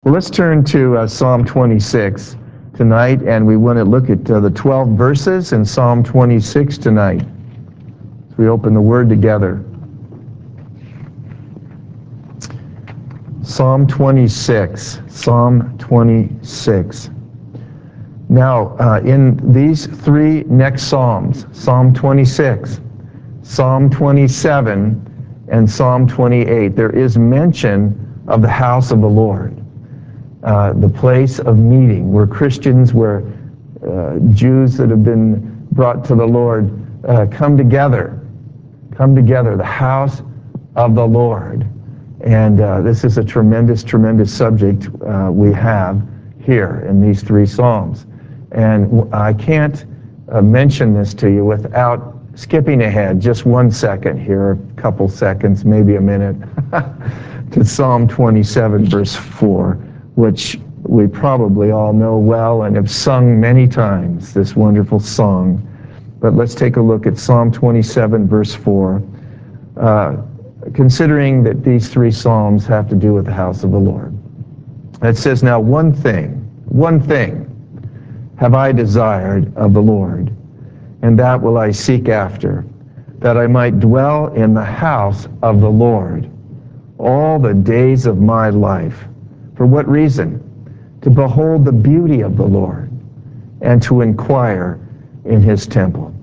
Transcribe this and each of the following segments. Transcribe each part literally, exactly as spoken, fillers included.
Well, let's turn to uh, Psalm twenty-six tonight, and we want to look at uh, the twelve verses in Psalm twenty-six tonight. As we open the Word together. Psalm twenty-six. Psalm twenty-six. Now, uh, in these three next Psalms, Psalm twenty-six, Psalm twenty-seven, and Psalm twenty-eight, there is mention of the house of the Lord. Uh, the place of meeting, where Christians, where uh, Jews that have been brought to the Lord uh, come together, come together, the house of the Lord. And uh, this is a tremendous, tremendous subject uh, we have here in these three Psalms. And I can't uh, mention this to you without skipping ahead just one second here, a couple seconds, maybe a minute, to Psalm twenty-seven, verse four. Which we probably all know well and have sung many times, this wonderful song. But let's take a look at Psalm twenty-seven, verse four, uh, considering that these three Psalms have to do with the house of the Lord. It says, "Now one thing, one thing have I desired of the Lord, and that will I seek after, that I might dwell in the house of the Lord all the days of my life." For what reason? To behold the beauty of the Lord and to inquire in his temple.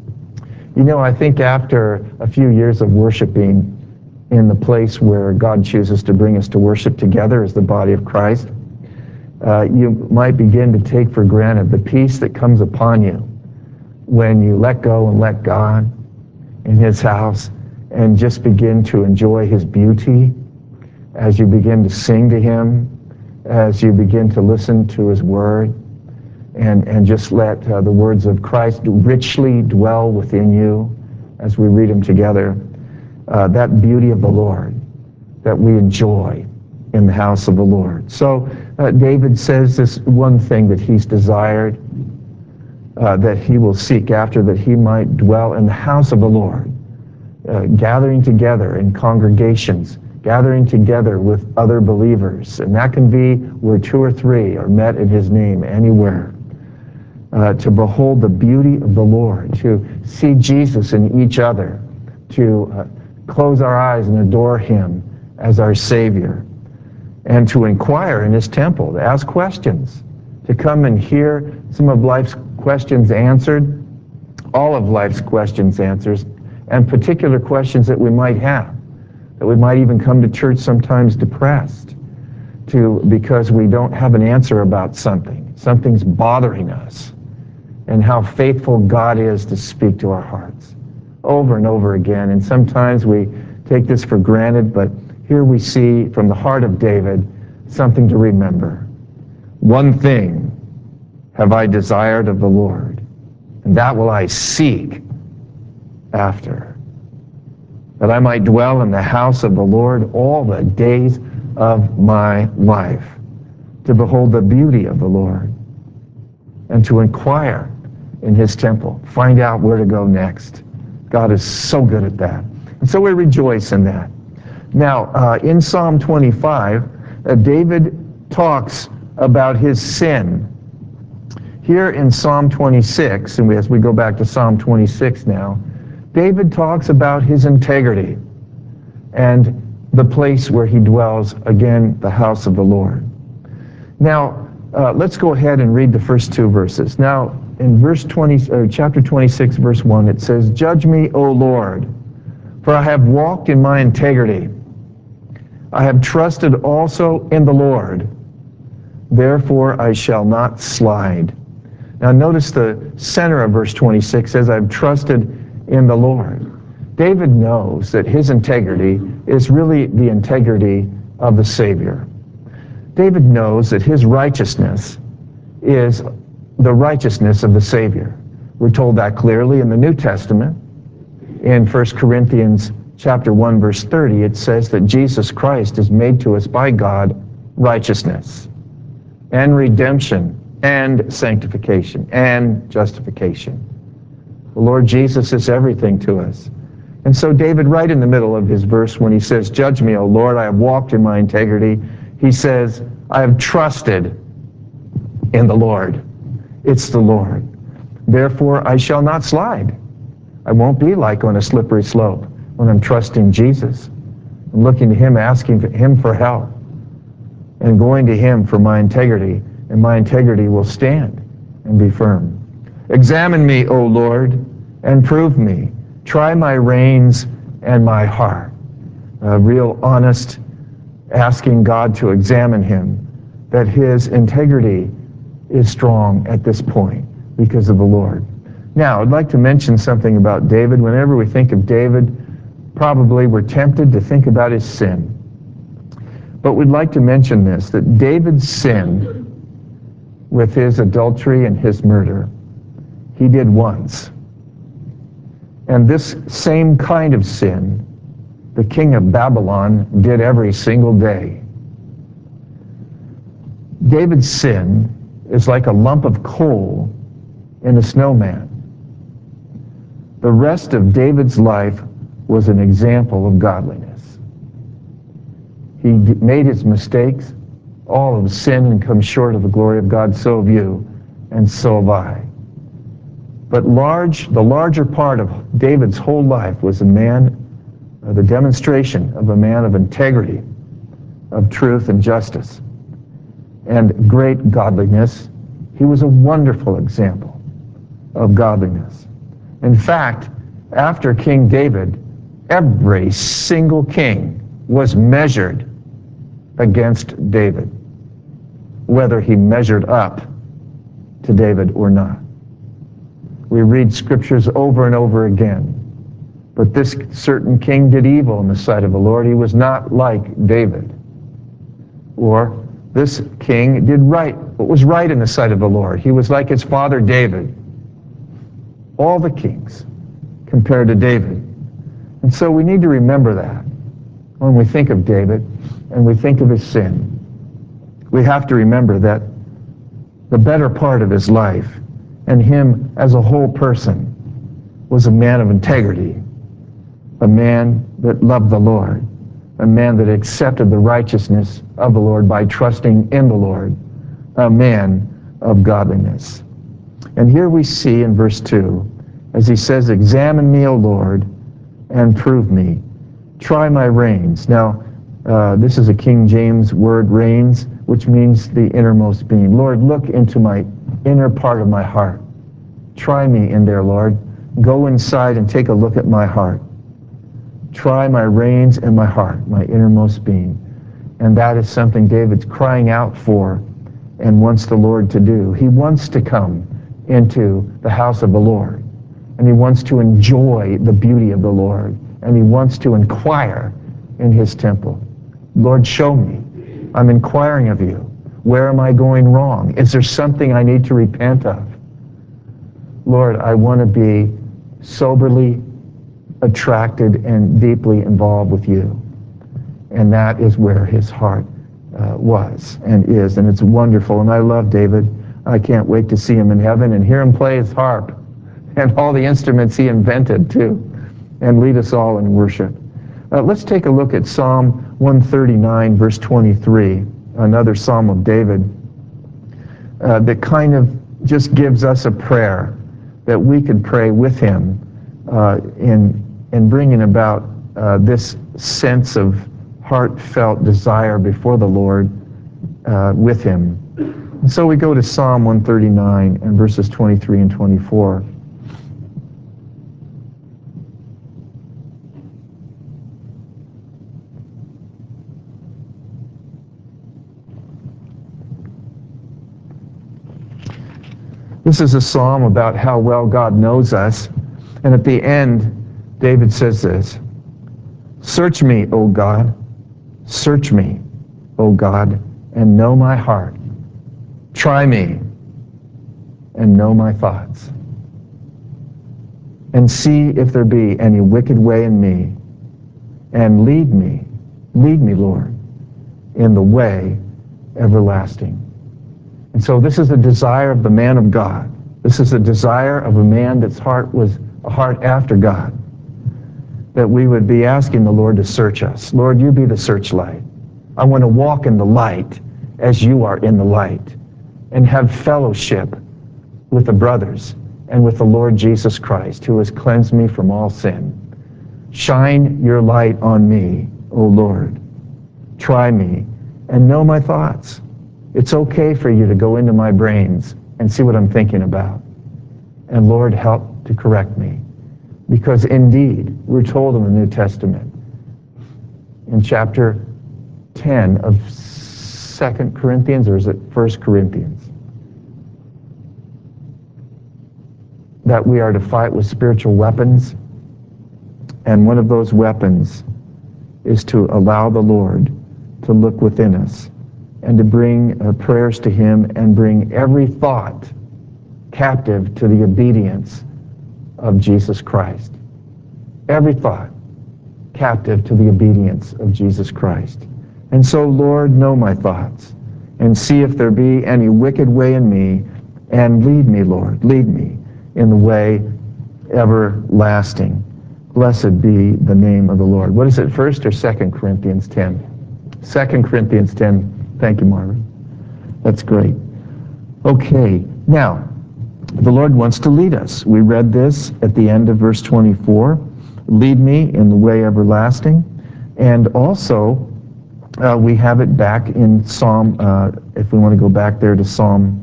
You know, I think after a few years of worshiping in the place where God chooses to bring us to worship together as the body of Christ, uh, you might begin to take for granted the peace that comes upon you when you let go and let God in his house and just begin to enjoy his beauty as you begin to sing to him, as you begin to listen to his word, and, and just let uh, the words of Christ richly dwell within you as we read them together. Uh, that beauty of the Lord that we enjoy in the house of the Lord. So uh, David says this one thing that he's desired, uh, that he will seek after, that he might dwell in the house of the Lord, uh, gathering together in congregations, gathering together with other believers. And that can be where two or three are met in his name, anywhere. Uh, to behold the beauty of the Lord, to see Jesus in each other, to uh, close our eyes and adore him as our Savior, and to inquire in his temple, to ask questions, to come and hear some of life's questions answered, all of life's questions answered, and particular questions that we might have. That we might even come to church sometimes depressed to because we don't have an answer about something. Something's bothering us. And how faithful God is to speak to our hearts over and over again. And sometimes we take this for granted, but here we see from the heart of David something to remember. One thing have I desired of the Lord, and that will I seek after, that I might dwell in the house of the Lord all the days of my life, to behold the beauty of the Lord, and to inquire in his temple, find out where to go next. God is so good at that. And so we rejoice in that. Now, uh, in Psalm twenty-five, uh, David talks about his sin. Here in Psalm twenty-six, and as we go back to Psalm twenty-six now, David talks about his integrity and the place where he dwells, again, the house of the Lord. Now, uh, let's go ahead and read the first two verses. Now, in verse twenty, or chapter twenty-six, verse one, it says, "Judge me, O Lord, for I have walked in my integrity. I have trusted also in the Lord. Therefore I shall not slide." Now, notice the center of verse twenty-six says, "I've trusted in the Lord." David knows that his integrity is really the integrity of the Savior. David knows that his righteousness is the righteousness of the Savior. We're told that clearly in the New Testament. In First Corinthians chapter one, verse thirty, it says that Jesus Christ is made to us by God righteousness and redemption and sanctification and justification. The Lord Jesus is everything to us. And so David, right in the middle of his verse, when he says, "Judge me, O Lord, I have walked in my integrity," he says, I have trusted in the Lord. It's the Lord. Therefore, I shall not slide. I won't be like on a slippery slope when I'm trusting Jesus. I'm looking to him, asking him for help, and going to him for my integrity, and my integrity will stand and be firm. Examine me, O Lord, and prove me. Try my reins and my heart. A real honest asking God to examine him, that his integrity is strong at this point because of the Lord. Now, I'd like to mention something about David. Whenever we think of David, probably we're tempted to think about his sin. But we'd like to mention this, that David's sin with his adultery and his murder, he did once. And this same kind of sin, the king of Babylon did every single day. David's sin is like a lump of coal in a snowman. The rest of David's life was an example of godliness. He made his mistakes. All have sinned and come short of the glory of God. So have you, and so have I. But large, the larger part of David's whole life was a man, uh, the demonstration of a man of integrity, of truth and justice, and great godliness. He was a wonderful example of godliness. In fact, after King David, every single king was measured against David, whether he measured up to David or not. We read scriptures over and over again. But this certain king did evil in the sight of the Lord. He was not like David. Or this king did right, what was right in the sight of the Lord. He was like his father David. All the kings compared to David. And so we need to remember that when we think of David and we think of his sin. We have to remember that the better part of his life and him as a whole person was a man of integrity, a man that loved the Lord, a man that accepted the righteousness of the Lord by trusting in the Lord, a man of godliness. And here we see in verse two, as he says, examine me, O Lord, and prove me. Try my reins. Now, uh, this is a King James word, reins, which means the innermost being. Lord, look into my inner part of my heart. Try me in there, Lord. Go inside and take a look at my heart. Try my reins and my heart, my innermost being. And that is something David's crying out for and wants the Lord to do. He wants to come into the house of the Lord. And he wants to enjoy the beauty of the Lord. And he wants to inquire in his temple. Lord, show me. I'm inquiring of you. Where am I going wrong? Is there something I need to repent of? Lord, I want to be soberly attracted and deeply involved with you. And that is where his heart uh, was and is. And it's wonderful. And I love David. I can't wait to see him in heaven and hear him play his harp and all the instruments he invented too, and lead us all in worship. Uh, let's take a look at Psalm one thirty-nine, verse twenty-three, another Psalm of David uh, that kind of just gives us a prayer that we could pray with him uh, in, in bringing about uh, this sense of heartfelt desire before the Lord uh, with him. And so we go to Psalm one thirty-nine and verses twenty-three and twenty-four. This is a psalm about how well God knows us. And at the end, David says this, search me, O God, search me, O God, and know my heart. Try me and know my thoughts. And see if there be any wicked way in me. And lead me, lead me, Lord, in the way everlasting. And so this is the desire of the man of God. This is the desire of a man that's heart was a heart after God. That we would be asking the Lord to search us. Lord, you be the searchlight. I want to walk in the light as you are in the light and have fellowship with the brothers and with the Lord Jesus Christ, who has cleansed me from all sin. Shine your light on me, O Lord. Try me and know my thoughts. It's okay for you to go into my brains and see what I'm thinking about. And Lord, help to correct me. Because indeed, we're told in the New Testament, in chapter ten of Second Corinthians, or is it First Corinthians, that we are to fight with spiritual weapons, and one of those weapons is to allow the Lord to look within us and to bring uh, prayers to Him and bring every thought captive to the obedience of Jesus Christ. Every thought captive to the obedience of Jesus Christ. And so, Lord, know my thoughts and see if there be any wicked way in me, and lead me, Lord, lead me in the way everlasting. Blessed be the name of the Lord. What is it, First or Second Corinthians ten? Second Corinthians ten. Thank you, Marvin. That's great. Okay, now, the Lord wants to lead us. We read this at the end of verse twenty-four. Lead me in the way everlasting. And also, uh, we have it back in Psalm, uh, if we want to go back there to Psalm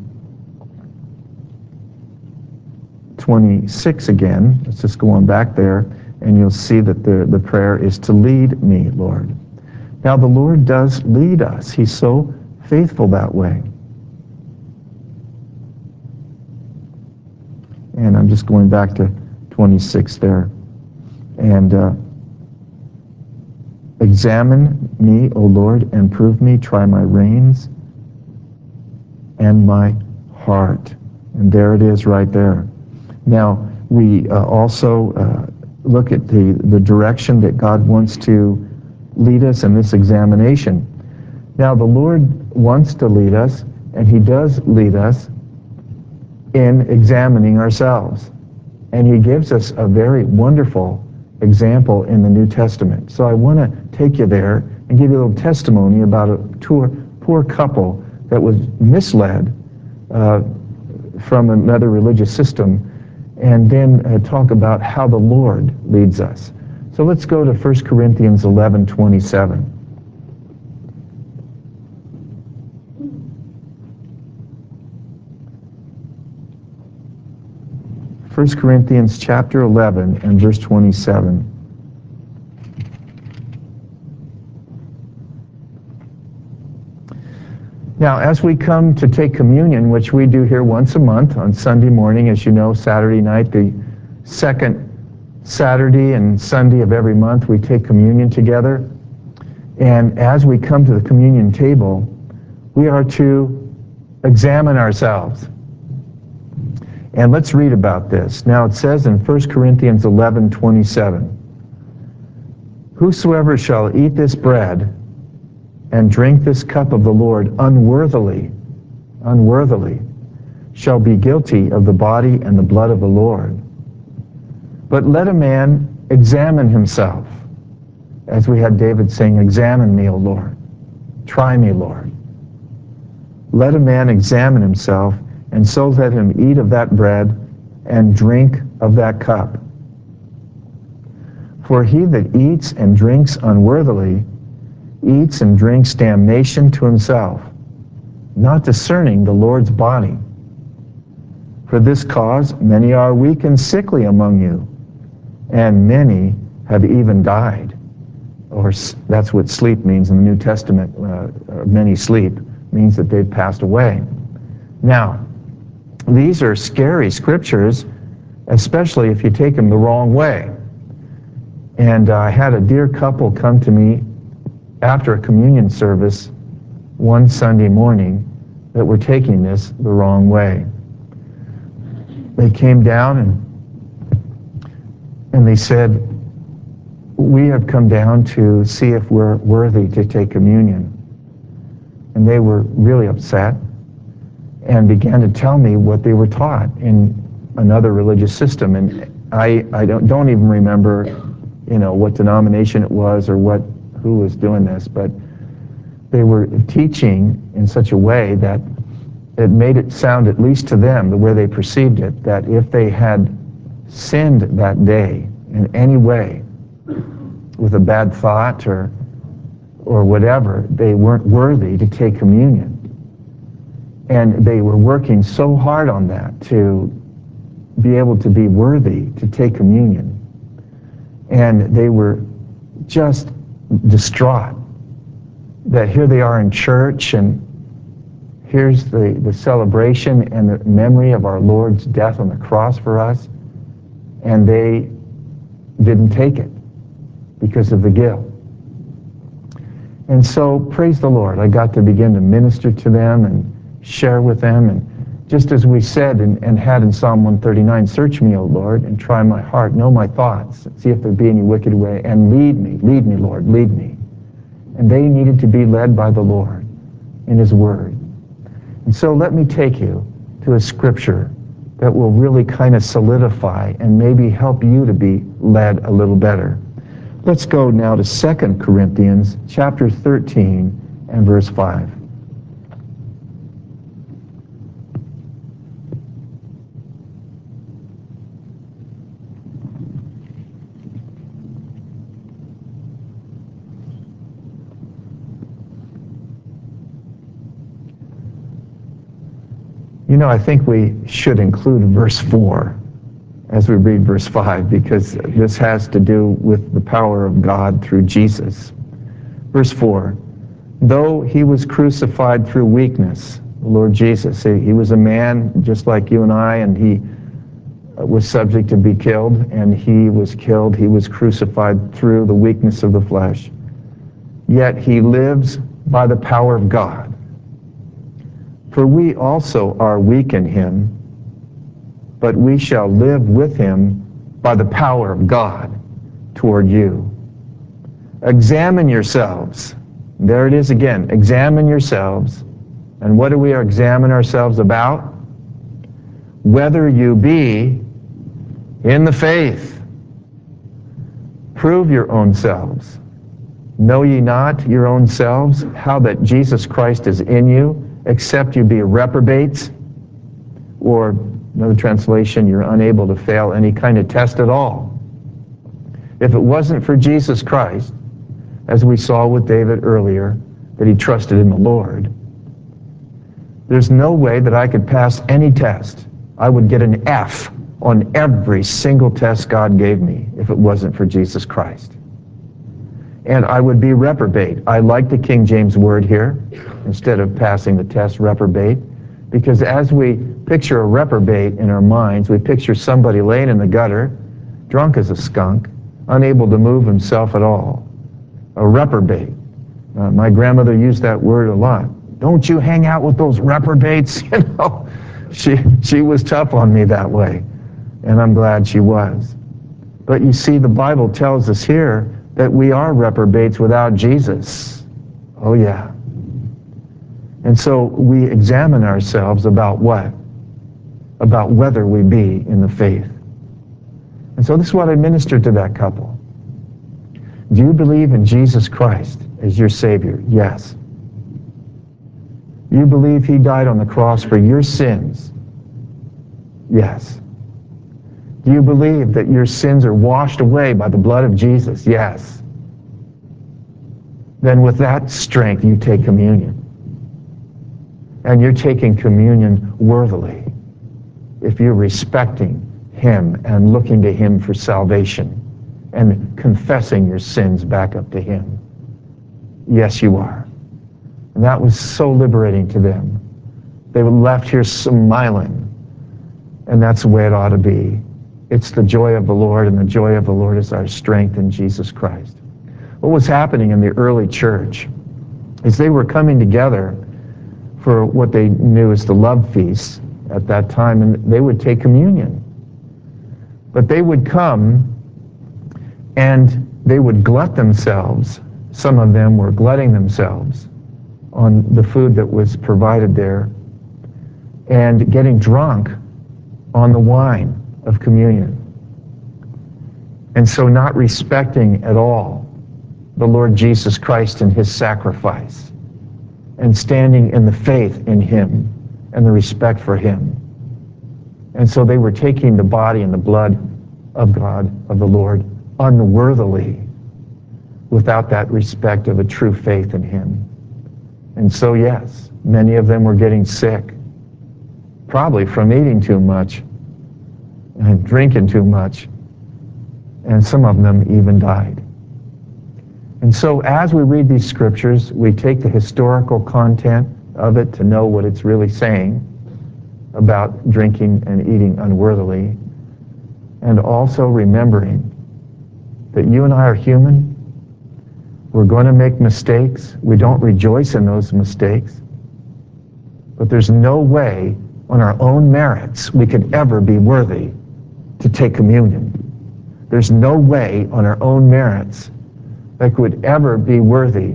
twenty-six again. Let's just go on back there, and you'll see that the, the prayer is to lead me, Lord. Now, the Lord does lead us. He's so faithful that way. And I'm just going back to twenty-six there. And uh, examine me, O Lord, and prove me. Try my reins and my heart. And there it is right there. Now, we uh, also uh, look at the, the direction that God wants to lead us in this examination. Now, the Lord wants to lead us, and He does lead us in examining ourselves. And He gives us a very wonderful example in the New Testament. So I want to take you there and give you a little testimony about a poor, poor couple that was misled uh, from another religious system, and then uh, talk about how the Lord leads us. So let's go to First Corinthians eleven twenty-seven. First Corinthians chapter eleven and verse twenty-seven. Now, as we come to take communion, which we do here once a month on Sunday morning, as you know, Saturday night, the second Saturday and Sunday of every month, we take communion together. And as we come to the communion table, we are to examine ourselves. And let's read about this. Now, it says in First Corinthians eleven twenty-seven, whosoever shall eat this bread and drink this cup of the Lord unworthily, unworthily, shall be guilty of the body and the blood of the Lord. But let a man examine himself, as we had David saying, examine me, O Lord. Try me, Lord. Let a man examine himself, and so let him eat of that bread and drink of that cup. For he that eats and drinks unworthily eats and drinks damnation to himself, not discerning the Lord's body. For this cause many are weak and sickly among you, and many have even died. Or that's what sleep means in the New Testament. Uh, many sleep means that they've passed away. Now, these are scary scriptures, especially if you take them the wrong way. And I had a dear couple come to me after a communion service one Sunday morning that were taking this the wrong way. They came down and, and they said, we have come down to see if we're worthy to take communion. And they were really upset and began to tell me what they were taught in another religious system. And I, I don't, don't even remember, you know, what denomination it was or what who was doing this, but they were teaching in such a way that it made it sound, at least to them, the way they perceived it, that if they had sinned that day in any way, with a bad thought or or whatever, they weren't worthy to take communion. And they were working so hard on that to be able to be worthy to take communion. And they were just distraught that here they are in church, and here's the, the celebration and the memory of our Lord's death on the cross for us, and they didn't take it because of the guilt. And so, praise the Lord, I got to begin to minister to them and share with them. And just as we said and, and had in Psalm one thirty-nine, search me, O Lord, and try my heart, know my thoughts, see if there be any wicked way, and lead me, lead me, Lord, lead me. And they needed to be led by the Lord in His Word. And so let me take you to a scripture that will really kind of solidify and maybe help you to be led a little better. Let's go now to Second Corinthians chapter thirteen and verse five. You know, I think we should include verse four as we read verse five, because this has to do with the power of God through Jesus. Verse four, though he was crucified through weakness, the Lord Jesus, he was a man just like you and I, and he was subject to be killed, and he was killed, he was crucified through the weakness of the flesh. Yet he lives by the power of God. For we also are weak in him, but we shall live with him by the power of God toward you. Examine yourselves. There it is again. Examine yourselves. And what do we examine ourselves about? Whether you be in the faith. Prove your own selves. Know ye not your own selves how that Jesus Christ is in you, except you be reprobates? Or another translation, you're unable to fail any kind of test at all. If it wasn't for Jesus Christ, as we saw with David earlier, that he trusted in the Lord, there's no way that I could pass any test. I would get an F on every single test God gave me if it wasn't for Jesus Christ. And I would be reprobate. I like the King James word here, instead of passing the test, reprobate, because as we picture a reprobate in our minds, we picture somebody laying in the gutter, drunk as a skunk, unable to move himself at all. A reprobate. Uh, my grandmother used that word a lot. Don't you hang out with those reprobates? You know, she, she was tough on me that way, and I'm glad she was. But you see, the Bible tells us here that we are reprobates without Jesus. Oh yeah. And so we examine ourselves about what? About whether we be in the faith. And so this is what I ministered to that couple. Do you believe in Jesus Christ as your Savior? Yes. You believe he died on the cross for your sins? Yes. Do you believe that your sins are washed away by the blood of Jesus? Yes. Then with that strength, you take communion. And you're taking communion worthily if you're respecting him and looking to him for salvation and confessing your sins back up to him. Yes, you are. And that was so liberating to them. They were left here smiling. And that's the way it ought to be. It's the joy of the Lord, and the joy of the Lord is our strength in Jesus Christ. What was happening in the early church is they were coming together for what they knew as the love feast at that time, and they would take communion. But they would come and they would glut themselves. Some of them were glutting themselves on the food that was provided there and getting drunk on the wine of communion. And so not respecting at all the Lord Jesus Christ and his sacrifice and standing in the faith in him and the respect for him. And so they were taking the body and the blood of God, of the Lord, unworthily, without that respect of a true faith in him. And so, yes, many of them were getting sick, probably from eating too much and drinking too much, and some of them even died. And so as we read these scriptures, we take the historical content of it to know what it's really saying about drinking and eating unworthily, and also remembering that you and I are human. We're going to make mistakes. We don't rejoice in those mistakes. But there's no way on our own merits we could ever be worthy to take communion. There's no way on our own merits that could ever be worthy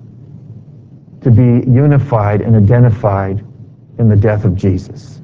to be unified and identified in the death of Jesus.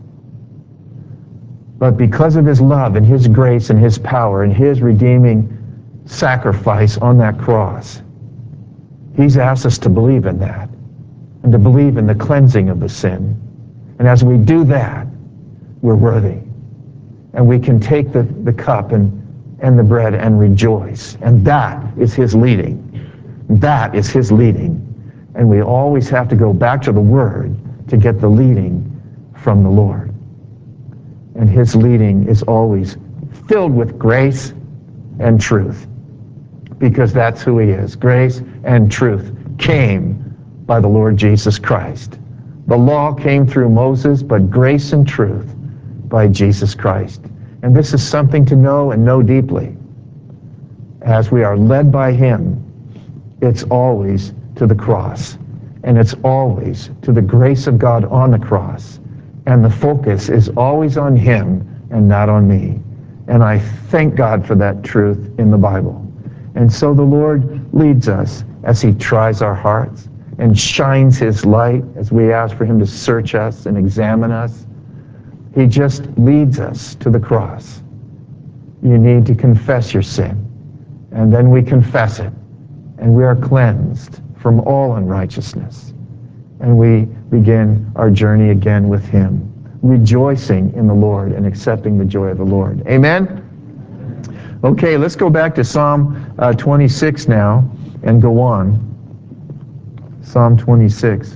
But because of his love and his grace and his power and his redeeming sacrifice on that cross, he's asked us to believe in that and to believe in the cleansing of the sin. And as we do that, we're worthy. And we can take the, the cup and, and the bread and rejoice. And that is his leading. That is his leading. And we always have to go back to the Word to get the leading from the Lord. And his leading is always filled with grace and truth, because that's who he is. Grace and truth came by the Lord Jesus Christ. The law came through Moses, but grace and truth by Jesus Christ. And this is something to know and know deeply. As we are led by him, it's always to the cross. And it's always to the grace of God on the cross. And the focus is always on him and not on me. And I thank God for that truth in the Bible. And so the Lord leads us as he tries our hearts and shines his light as we ask for him to search us and examine us. He just leads us to the cross. You need to confess your sin. And then we confess it. And we are cleansed from all unrighteousness. And we begin our journey again with him, rejoicing in the Lord and accepting the joy of the Lord. Amen? Okay, let's go back to Psalm uh, twenty-six now and go on. Psalm twenty-six.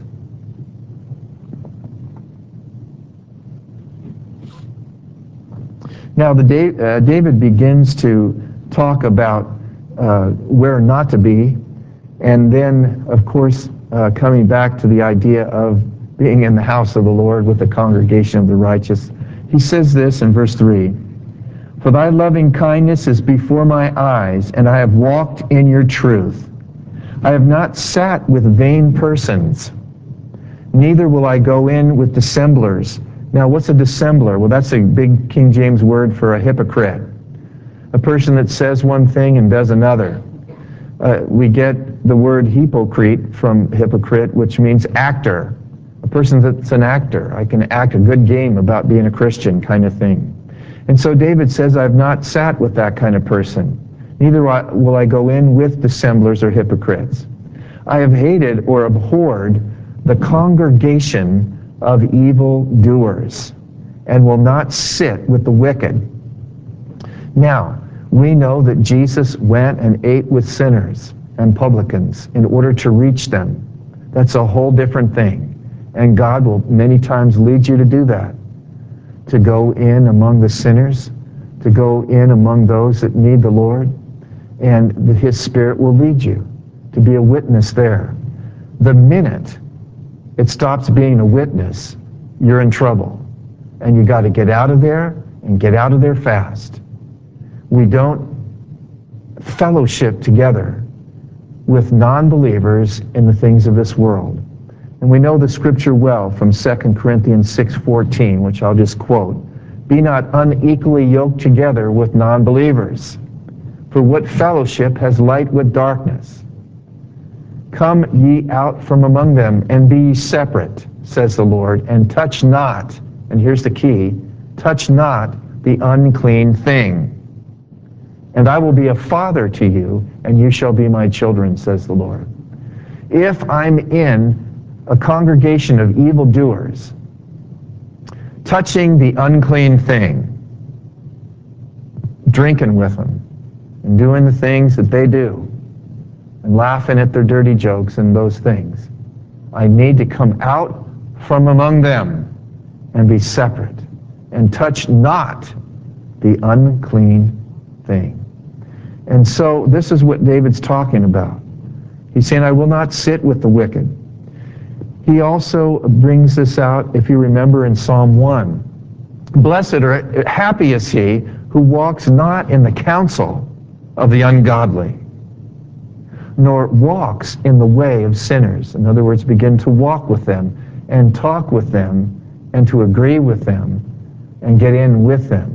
Now, the da- uh, David begins to talk about uh, where not to be, and then, of course, uh, coming back to the idea of being in the house of the Lord with the congregation of the righteous. He says this in verse three, "For thy loving kindness is before my eyes, and I have walked in your truth. I have not sat with vain persons, neither will I go in with dissemblers." Now, what's a dissembler? Well, that's a big King James word for a hypocrite. A person that says one thing and does another. Uh, we get the word hypocrite from hypocrite, which means actor. A person that's an actor. I can act a good game about being a Christian kind of thing. And so David says, I've not sat with that kind of person. Neither will I go in with dissemblers or hypocrites. I have hated or abhorred the congregation of evil doers, and will not sit with the wicked. Now, we know that Jesus went and ate with sinners and publicans in order to reach them. That's a whole different thing. And God will many times lead you to do that. To go in among the sinners, to go in among those that need the Lord, and his Spirit will lead you to be a witness there. The minute it stops being a witness, you're in trouble. And you got to get out of there and get out of there fast. We don't fellowship together with non-believers in the things of this world. And we know the scripture well from Second Corinthians six fourteen, which I'll just quote. Be not unequally yoked together with non-believers. For what fellowship has light with darkness? Come ye out from among them, and be ye separate, says the Lord, and touch not, and here's the key, touch not the unclean thing. And I will be a father to you, and you shall be my children, says the Lord. If I'm in a congregation of evildoers, touching the unclean thing, drinking with them, and doing the things that they do, and laughing at their dirty jokes and those things. I need to come out from among them and be separate, and touch not the unclean thing. And so this is what David's talking about. He's saying, I will not sit with the wicked. He also brings this out, if you remember, in Psalm one. Blessed or happy is he who walks not in the counsel of the ungodly, nor walks in the way of sinners. In other words, begin to walk with them and talk with them and to agree with them and get in with them.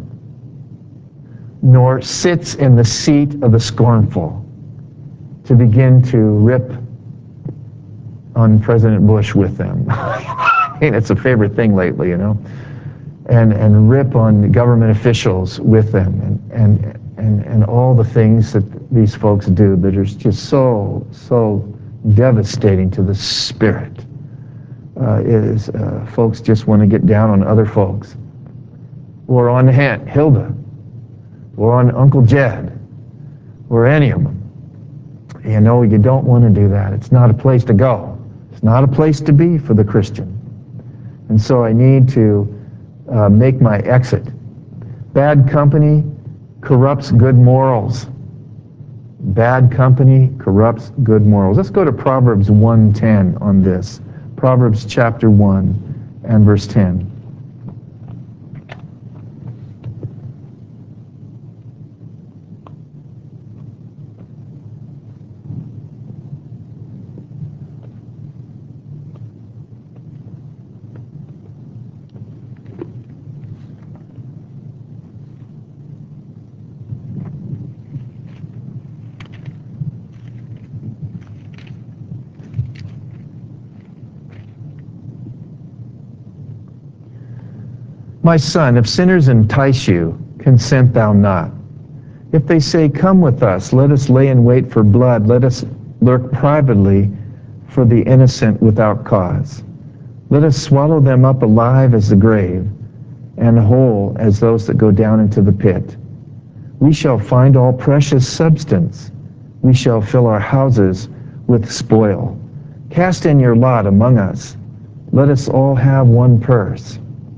Nor sits in the seat of the scornful, to begin to rip on President Bush with them. I mean, it's a favorite thing lately, you know. And and rip on government officials with them, and and and, and all the things that these folks do that are just so, so devastating to the spirit. Uh, is uh, folks just want to get down on other folks, or on Aunt Hilda, or on Uncle Jed, or any of them. You know, you don't want to do that. It's not a place to go. It's not a place to be for the Christian. And so I need to uh, make my exit. Bad company corrupts good morals. Bad company corrupts good morals. Let's go to Proverbs one ten on this. Proverbs chapter one and verse ten. My son, if sinners entice you, consent thou not. If they say, come with us, let us lay in wait for blood, let us lurk privately for the innocent without cause. Let us swallow them up alive as the grave, and whole as those that go down into the pit. We shall find all precious substance. We shall fill our houses with spoil. Cast in your lot among us. Let us all have one purse.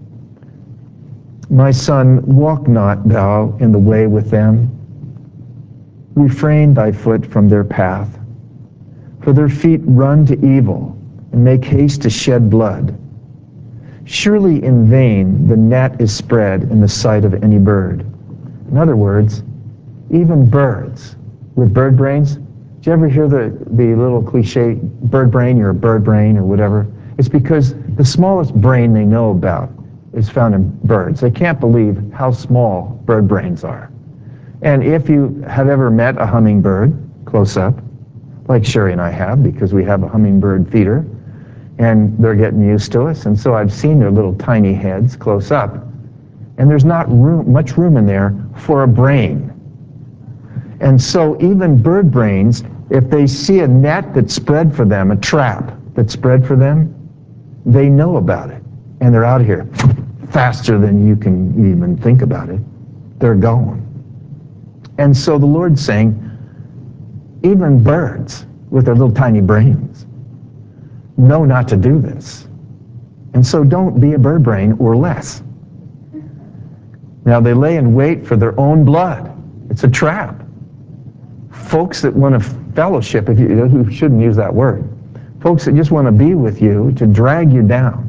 My son, walk not thou in the way with them. Refrain thy foot from their path. For their feet run to evil, and make haste to shed blood. Surely in vain the net is spread in the sight of any bird. In other words, even birds with bird brains. Did you ever hear the, the little cliche, bird brain, you're a bird brain or whatever? It's because the smallest brain they know about is found in birds. They can't believe how small bird brains are. And if you have ever met a hummingbird close up, like Sherry and I have, because we have a hummingbird feeder, and they're getting used to us, and so I've seen their little tiny heads close up, and there's not room, much room in there for a brain. And so even bird brains, if they see a net that's spread for them, a trap that's spread for them, they know about it, and they're out here faster than you can even think about it. They're going. And so the Lord's saying, even birds with their little tiny brains know not to do this. And so don't be a bird brain or less. Now they lay in wait for their own blood. It's a trap. Folks that want to fellowship, if you, who shouldn't use that word, folks that just want to be with you to drag you down.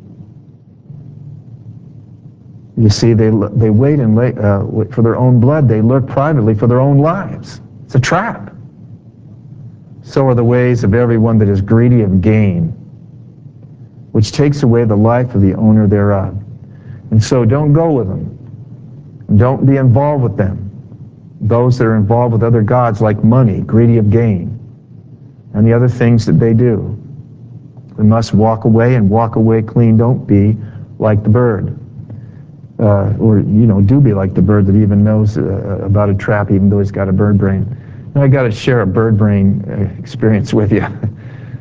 You see, they they wait and lay, uh, for their own blood. They lurk privately for their own lives. It's a trap. So are the ways of everyone that is greedy of gain, which takes away the life of the owner thereof. And so don't go with them. Don't be involved with them. Those that are involved with other gods like money, greedy of gain, and the other things that they do. We must walk away and walk away clean. Don't be like the bird. Uh, or, you know, do be like the bird that even knows uh, about a trap, even though he's got a bird brain. Now, I got to share a bird brain uh, experience with you.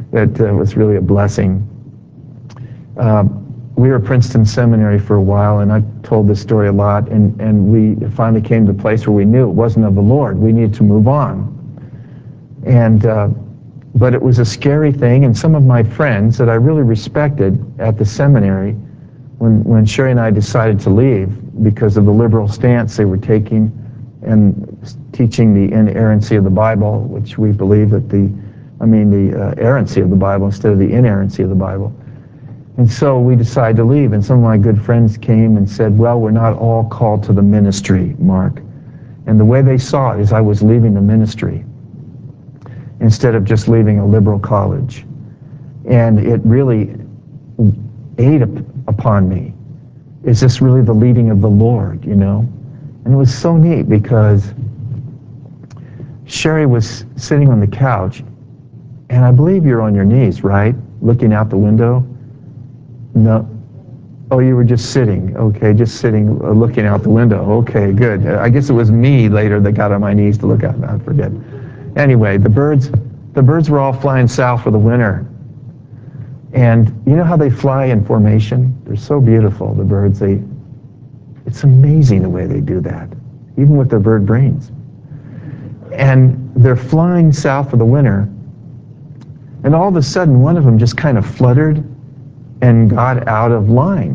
that uh, was really a blessing. Um, we were at Princeton Seminary for a while, and I told this story a lot, and, and we finally came to a place where we knew it wasn't of the Lord. We needed to move on. And, uh, but it was a scary thing, and some of my friends that I really respected at the seminary, when, when Sherry and I decided to leave because of the liberal stance they were taking and teaching the inerrancy of the Bible, which we believe that the, I mean the uh, errancy of the Bible instead of the inerrancy of the Bible. And so we decided to leave, and some of my good friends came and said, well, we're not all called to the ministry, Mark. And the way they saw it is I was leaving the ministry instead of just leaving a liberal college. And it really ate up upon me. Is this really the leading of the Lord, you know? And it was so neat because Sherry was sitting on the couch, and I believe you're on your knees, right? Looking out the window? No. Oh, you were just sitting. Okay, just sitting, uh, looking out the window. Okay, good. I guess it was me later that got on my knees to look out. I forget. Anyway, the birds, the birds were all flying south for the winter. And you know how they fly in formation? They're so beautiful, the birds. They, it's amazing the way they do that, even with their bird brains. And they're flying south for the winter. And all of a sudden, one of them just kind of fluttered and got out of line.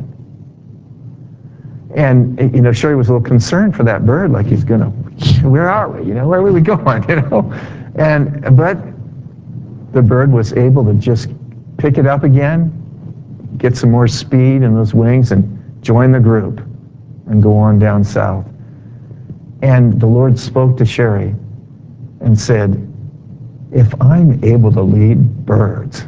And, you know, Sherry was a little concerned for that bird, like he's gonna, where are we? You know, where are we going? You know? And, but the bird was able to just pick it up again, get some more speed in those wings, and join the group and go on down south. And the Lord spoke to Sherry and said, if I'm able to lead birds,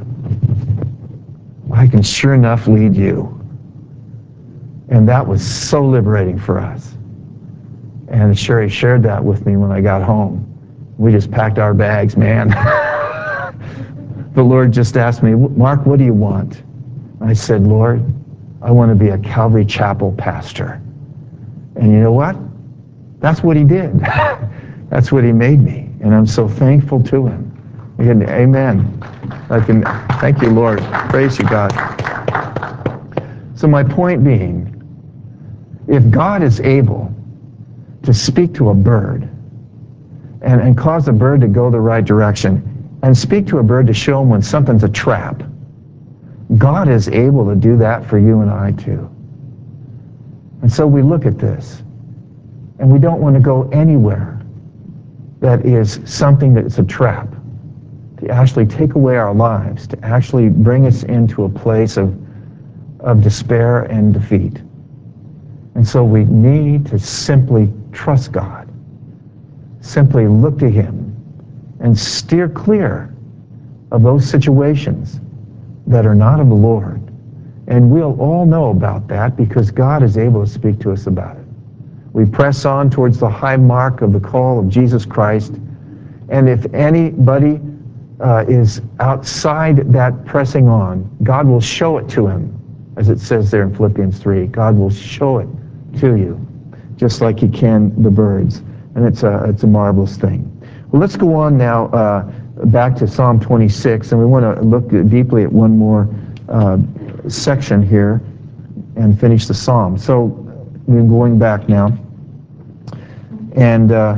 I can sure enough lead you. And that was so liberating for us. And Sherry shared that with me when I got home. We just packed our bags, man. The Lord just asked me, Mark, what do you want? I said, Lord, I want to be a Calvary Chapel pastor. And you know what? That's what he did. That's what he made me. And I'm so thankful to him. Again, amen. I can, thank you, Lord. Praise you, God. So my point being, if God is able to speak to a bird and, and cause a bird to go the right direction and speak to a bird to show him when something's a trap, God is able to do that for you and I too. And so we look at this, and we don't want to go anywhere that is something that's a trap, to actually take away our lives, to actually bring us into a place of, of despair and defeat. And so we need to simply trust God, simply look to him, and steer clear of those situations that are not of the Lord. And we'll all know about that because God is able to speak to us about it. We press on towards the high mark of the call of Jesus Christ. And if anybody uh, is outside that pressing on, God will show it to him, as it says there in Philippians three. God will show it to you, just like he can the birds. And it's a, it's a marvelous thing. Well, let's go on now uh, back to Psalm twenty-six, and we want to look deeply at one more uh, section here and finish the psalm. So we're going back now. And uh,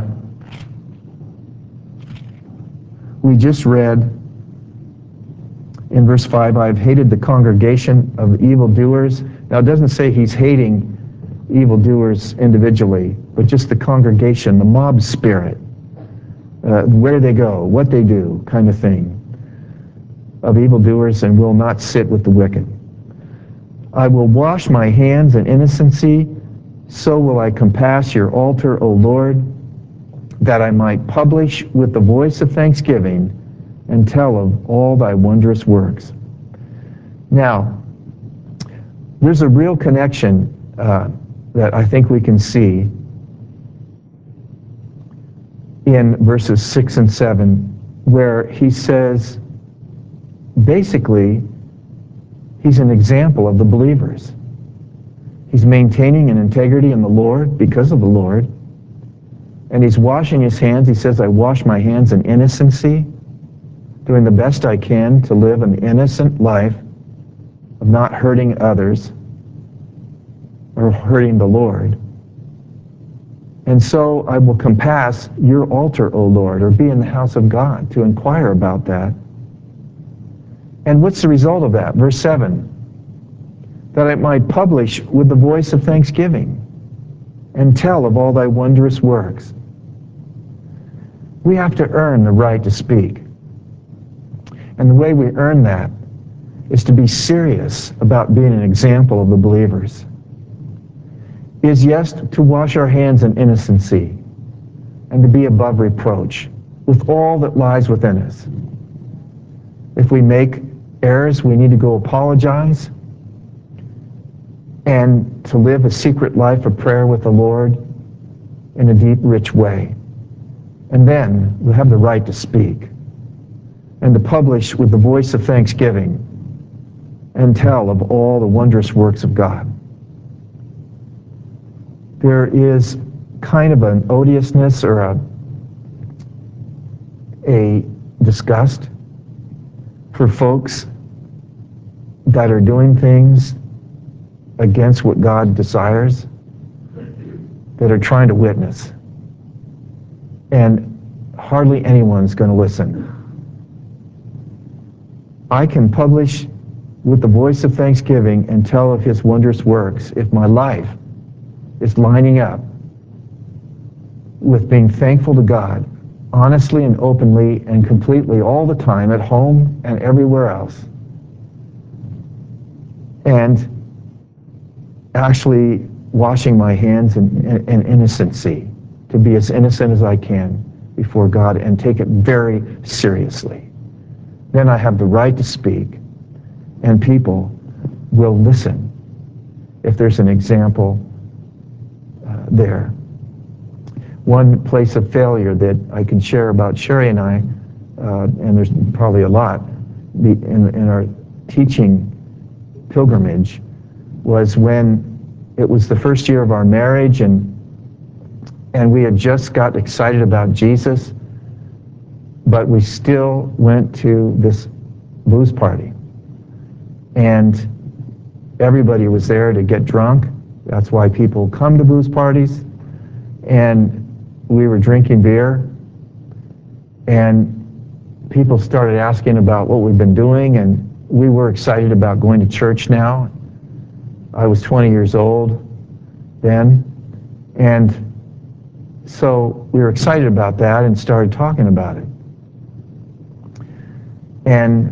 we just read in verse five, I've hated the congregation of evildoers. Now, it doesn't say he's hating evildoers individually, but just the congregation, the mob spirit, uh, where they go, what they do, kind of thing, of evildoers, and will not sit with the wicked. I will wash my hands in innocency, so will I compass your altar, O Lord, that I might publish with the voice of thanksgiving and tell of all thy wondrous works. Now, there's a real connection uh, that I think we can see in verses six and seven, where he says, basically, he's an example of the believers. He's maintaining an integrity in the Lord because of the Lord. And he's washing his hands. He says, I wash my hands in innocency. doing the best I can to live an innocent life of not hurting others or hurting the Lord. And so I will compass your altar, O Lord, or be in the house of God to inquire about that. And what's the result of that? Verse seven, that I might publish with the voice of thanksgiving and tell of all thy wondrous works. We have to earn the right to speak. And the way we earn that is to be serious about being an example of the believers. Is yes, to wash our hands in innocency and to be above reproach with all that lies within us. If we make errors, we need to go apologize and to live a secret life of prayer with the Lord in a deep, rich way. And then we have the right to speak and to publish with the voice of thanksgiving and tell of all the wondrous works of God. There is kind of an odiousness or a, a disgust for folks that are doing things against what God desires, that are trying to witness. And hardly anyone's going to listen. I can publish with the voice of thanksgiving and tell of his wondrous works if my life is lining up with being thankful to God honestly and openly and completely all the time at home and everywhere else. And actually washing my hands in, in, in innocency, to be as innocent as I can before God and take it very seriously. Then I have the right to speak, and people will listen if there's an example uh, there. One place of failure that I can share about Sherry and I, uh, and there's probably a lot, the, in, in our teaching pilgrimage, was when it was the first year of our marriage, and and we had just got excited about Jesus, but we still went to this booze party. And everybody was there to get drunk. That's why people come to booze parties. And we were drinking beer, and people started asking about what we've been doing, and we were excited about going to church now. I was twenty years old then, and so we were excited about that and started talking about it. And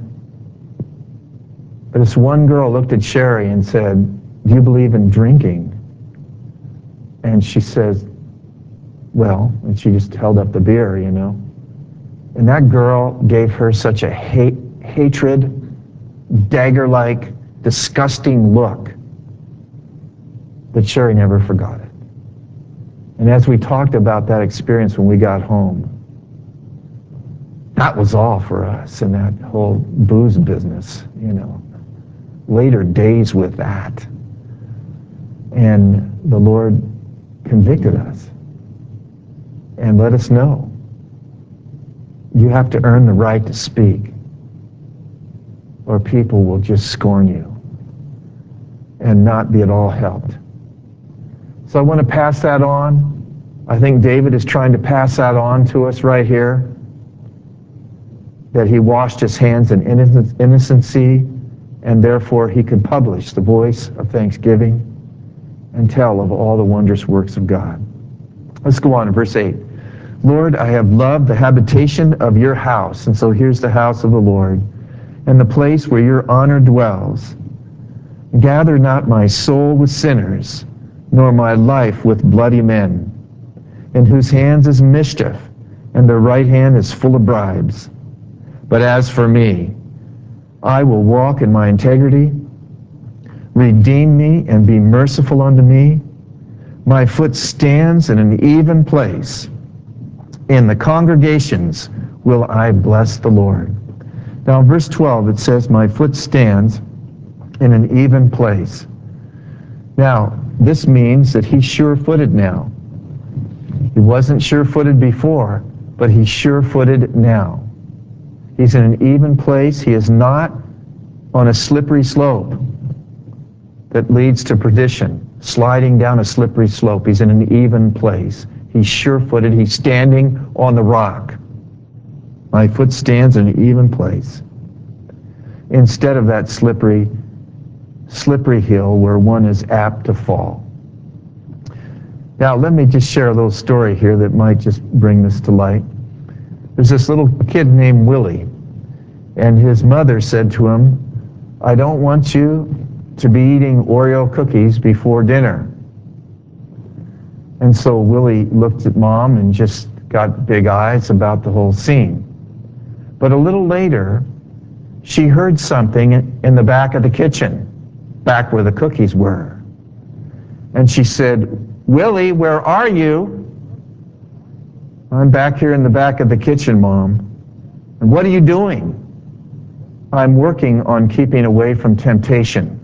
this one girl looked at Sherry and said, "Do you believe in drinking?" And she says, "Well," and she just held up the beer, you know. And that girl gave her such a hate, hatred, dagger-like, disgusting look that Sherry never forgot it. And as we talked about that experience when we got home, that was all for us in that whole booze business, you know. Later days with that. And the Lord convicted us and let us know you have to earn the right to speak, or people will just scorn you and not be at all helped. So I want to pass that on. I think David is trying to pass that on to us right here, that he washed his hands in innocency, and therefore he could publish the voice of thanksgiving and tell of all the wondrous works of God. Let's go on to verse eight. Lord, I have loved the habitation of your house. And so here's the house of the Lord, and the place where your honor dwells. Gather not my soul with sinners, nor my life with bloody men, in whose hands is mischief, and their right hand is full of bribes. But as for me, I will walk in my integrity. Redeem me and be merciful unto me. My foot stands in an even place. In the congregations will I bless the Lord. Now in verse twelve it says, my foot stands in an even place. Now, this means that he's sure-footed now. He wasn't sure-footed before, but he's sure-footed now. He's in an even place. He is not on a slippery slope that leads to perdition, sliding down a slippery slope. He's in an even place. He's sure-footed. He's standing on the rock. My foot stands in an even place, instead of that slippery, slippery hill where one is apt to fall. Now, let me just share a little story here that might just bring this to light. There's this little kid named Willie, and his mother said to him, I don't want you to be eating Oreo cookies before dinner. And so Willie looked at Mom and just got big eyes about the whole scene. But a little later, she heard something in the back of the kitchen, back where the cookies were. And she said, Willie, where are you? I'm back here in the back of the kitchen, Mom. And what are you doing? I'm working on keeping away from temptation.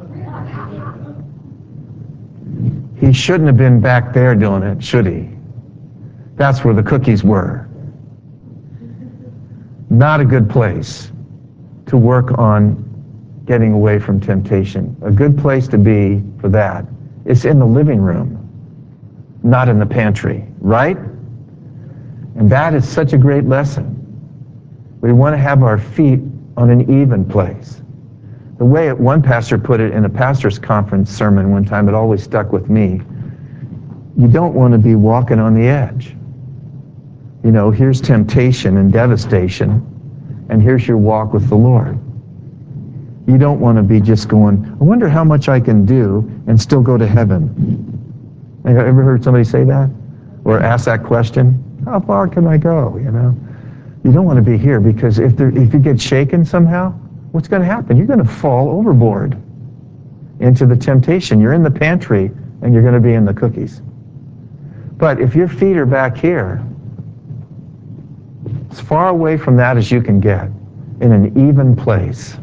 He shouldn't have been back there doing it, should he? That's where the cookies were. Not a good place to work on getting away from temptation. A good place to be for that is in the living room, not in the pantry, right? And that is such a great lesson. We want to have our feet on an even place. The way one pastor put it in a pastor's conference sermon one time, it always stuck with me. You don't want to be walking on the edge. You know, here's temptation and devastation, and here's your walk with the Lord. You don't want to be just going, I wonder how much I can do and still go to heaven. Have you ever heard somebody say that? Or ask that question? How far can I go, you know? You don't want to be here, because if there, if you get shaken somehow, what's going to happen? You're going to fall overboard into the temptation. You're in the pantry, and you're going to be in the cookies. But if your feet are back here, as far away from that as you can get, in an even place,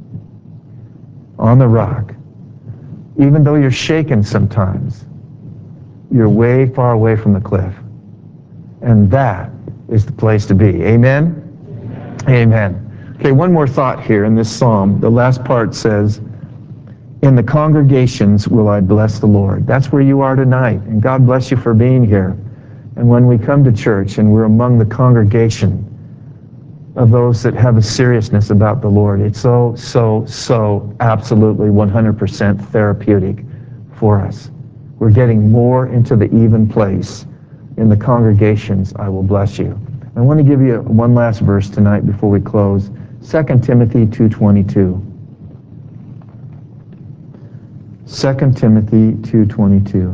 on the rock, even though you're shaken sometimes, you're way far away from the cliff. And that is the place to be. Amen? Amen. Amen. Okay, one more thought here in this psalm. The last part says, in the congregations will I bless the Lord. That's where you are tonight. And God bless you for being here. And when we come to church and we're among the congregation of those that have a seriousness about the Lord, it's so, so, so absolutely one hundred percent therapeutic for us. We're getting more into the even place. In the congregations, I will bless you. I want to give you one last verse tonight before we close. Second Timothy two twenty-two. Second Timothy two twenty-two.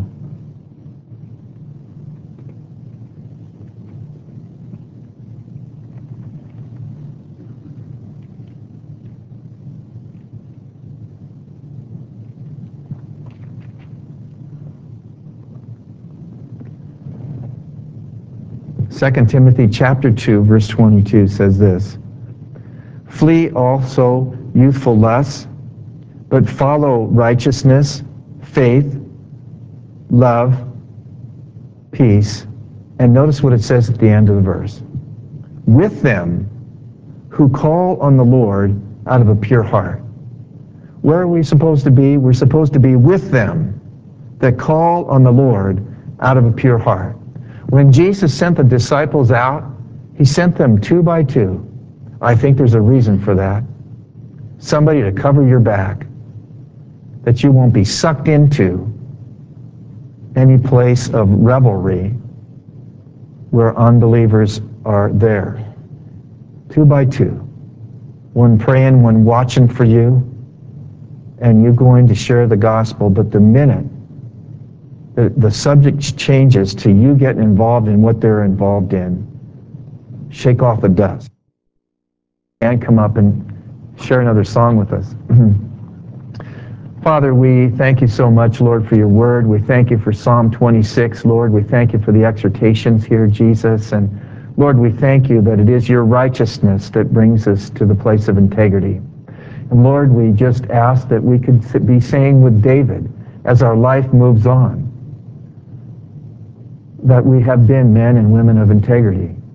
Second Timothy chapter two, verse twenty-two says this, flee also youthful lusts, but follow righteousness, faith, love, peace, and notice what it says at the end of the verse, with them who call on the Lord out of a pure heart. Where are we supposed to be? We're supposed to be with them that call on the Lord out of a pure heart. When Jesus sent the disciples out, he sent them two by two. I think there's a reason for that. Somebody to cover your back, that you won't be sucked into any place of revelry where unbelievers are there. Two by two. One praying, one watching for you, and you going to share the gospel. But the minute the, the subject changes to you getting involved in what they're involved in, shake off the dust and come up and share another song with us. Father, we thank you so much, Lord, for your word. We thank you for Psalm twenty-six, Lord. We thank you for the exhortations here, Jesus. And Lord, we thank you that it is your righteousness that brings us to the place of integrity. And Lord, we just ask that we could be saying with David, as our life moves on, that we have been men and women of integrity.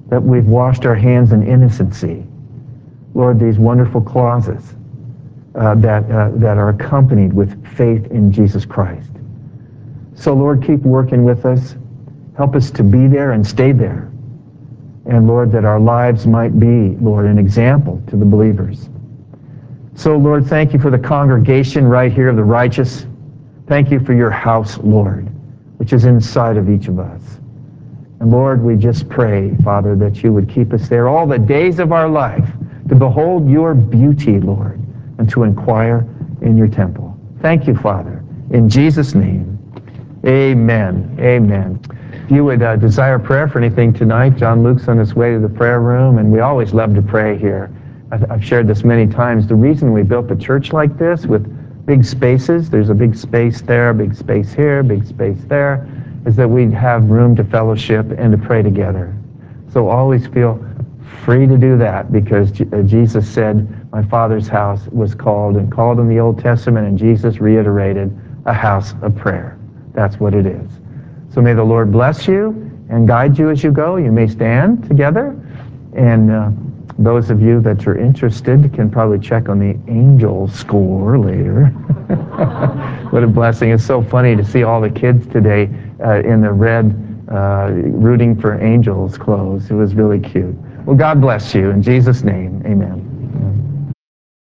that we've washed our hands in innocency. Lord, these wonderful clauses uh, that, uh, that are accompanied with faith in Jesus Christ. So, Lord, keep working with us. Help us to be there and stay there. And, Lord, that our lives might be, Lord, an example to the believers. So, Lord, thank you for the congregation right here of the righteous. Thank you for your house, Lord, which is inside of each of us. And, Lord, we just pray, Father, that you would keep us there all the days of our life to behold your beauty, Lord, and to inquire in your temple. Thank you, Father. In Jesus' name, amen. Amen. If you would uh, desire prayer for anything tonight, John Luke's on his way to the prayer room, and we always love to pray here. I've, I've shared this many times. The reason we built a church like this with big spaces, there's a big space there, a big space here, big space there, is that we'd have room to fellowship and to pray together. So always feel free to do that, because J- uh, Jesus said, my Father's house was called and called in the Old Testament, and Jesus reiterated, a house of prayer. That's what it is. So may the Lord bless you and guide you as you go. You may stand together, and uh, those of you that are interested can probably check on the angel score later. What a blessing. It's so funny to see all the kids today uh, in the red uh, rooting for angels clothes. It was really cute. Well, God bless you. In Jesus' name, amen.